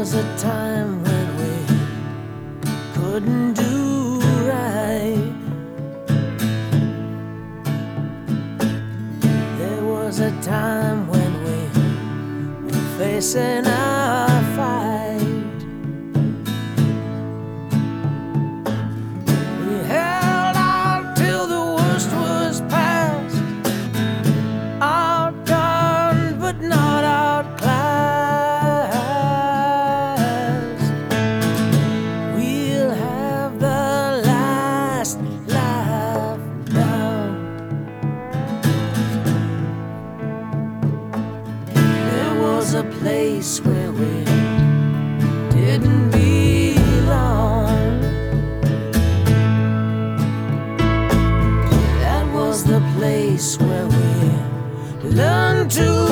was a time when we couldn't do right. There was a time when we were facing a fight. We held out till the worst was past, outdone but not outclassed. We'll have the last laugh now. There was a place where we didn't belong. That was the place where we learned to